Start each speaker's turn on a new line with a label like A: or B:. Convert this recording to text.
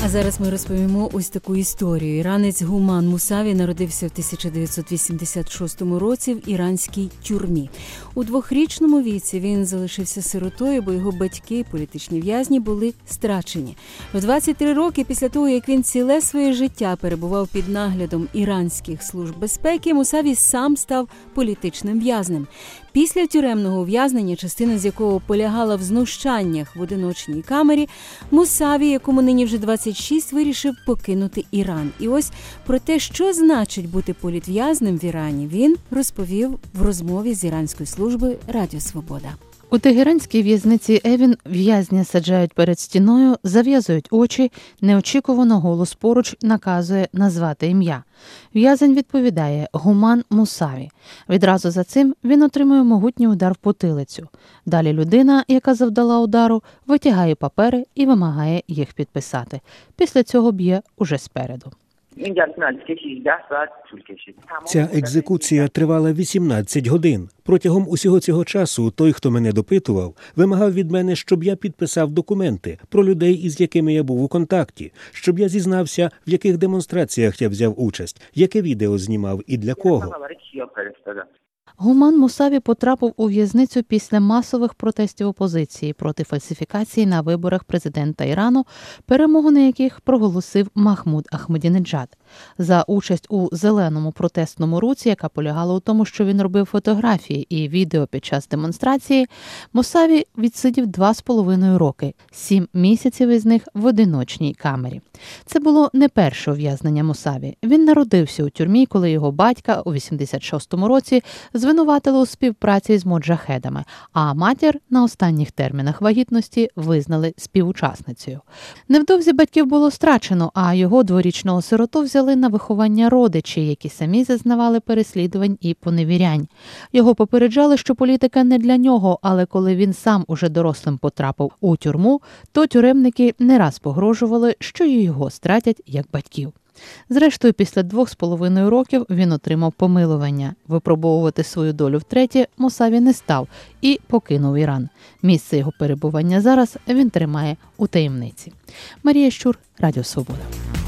A: А зараз ми розповімо ось таку історію. Іранець Гуман Мусаві народився в 1986 році в іранській тюрмі. У 2-річному віці він залишився сиротою, бо його батьки, політичні в'язні, були страчені. В 23 роки після того, як він ціле своє життя перебував під наглядом іранських служб безпеки, Мусаві сам став політичним в'язнем. Після тюремного ув'язнення, частина з якого полягала в знущаннях в одиночній камері, Мусаві, якому нині вже 26, вирішив покинути Іран. І ось про те, що значить бути політв'язнем в Ірані, він розповів в розмові з іранською службою Радіо Свобода.
B: У тегеранській в'язниці Евін в'язня саджають перед стіною, зав'язують очі, неочікувано голос поруч наказує назвати ім'я. В'язень відповідає «Гуман Мусаві». Відразу за цим він отримує могутній удар в потилицю. Далі людина, яка завдала удару, витягає папери і вимагає їх підписати. Після цього б'є уже спереду.
C: Ця екзекуція тривала 18 годин. Протягом усього цього часу той, хто мене допитував, вимагав від мене, щоб я підписав документи про людей, із якими я був у контакті, щоб я зізнався, в яких демонстраціях я взяв участь, яке відео знімав і для кого.
B: Гуман Мусаві потрапив у в'язницю після масових протестів опозиції проти фальсифікації на виборах президента Ірану, перемогу на яких проголосив Махмуд Ахмадінеджад. За участь у зеленому протестному русі, яка полягала у тому, що він робив фотографії і відео під час демонстрації, Мусаві відсидів 2,5 роки, 7 місяців із них в одиночній камері. Це було не перше ув'язнення Мусаві. Він народився у тюрмі, коли його батька у 86-му році звинуватили у співпраці з моджахедами, а матір на останніх термінах вагітності визнали співучасницею. Невдовзі батьків було страчено, а його 2-річного сироту взяли на виховання родичі, які самі зазнавали переслідувань і поневірянь. Його попереджали, що політика не для нього, але коли він сам уже дорослим потрапив у тюрму, то тюремники не раз погрожували, що і його стратять як батьків. Зрештою, після 2,5 років він отримав помилування. Випробовувати свою долю втретє Мусаві не став і покинув Іран. Місце його перебування зараз він тримає у таємниці. Марія Щур, Радіо Свобода.